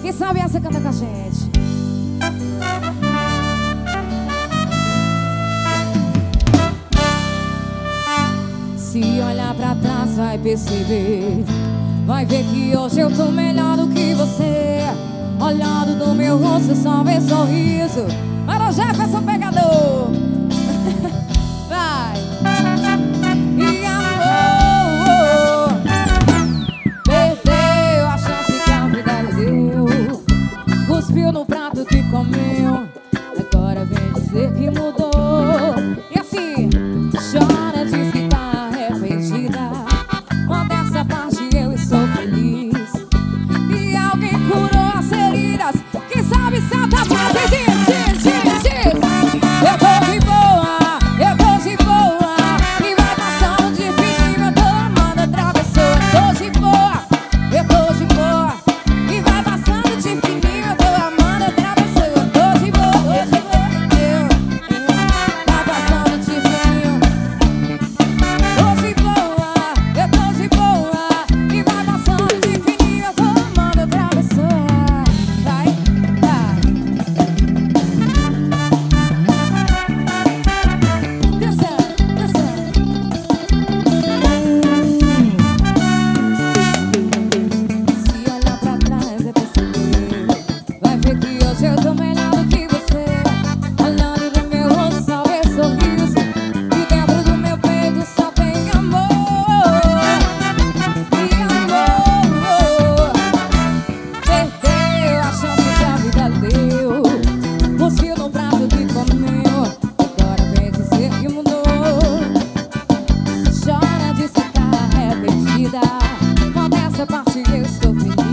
Quem sabe essa canta com a gente. Se olhar pra trás vai perceber, vai ver que hoje eu tô melhor do que você. Olhando no meu rosto só vê sorriso. Para o Jefferson Pegador. Vai. E amor, perdeu a chance que a vida lhe deu. Cuspiu no prato que comeu. Agora vem dizer que mudou. E assim, chora, diz que tá arrependida. Modéstia à parte, eu estou feliz. E alguém curou as feridas. Quem sabe se ela tá mais. Eu tô de boa, eu tô de boa. E vai passando de fininho, eu tô amando outra pessoa. Eu tô de boa, eu tô de boa. E vai passando de fininho, eu tô amando outra pessoa. Eu tô de boa, eu vai passando de fininho. Tô de boa, eu tô de boa. E vai passando de fininho, eu tô amando outra pessoa. Vai, vai. Se olhar pra trás é perceber, vai ver que hoje eu tô melhor do que você. Olhando no meu rosto só vê sorriso. E dentro do meu peito só tem amor. E amor, perdeu a chance que a vida deu. Cuspiu no prato que comeu. Agora vem dizer que mudou. Chora, diz que tá arrependida. Modéstia à parte, eu estou feliz.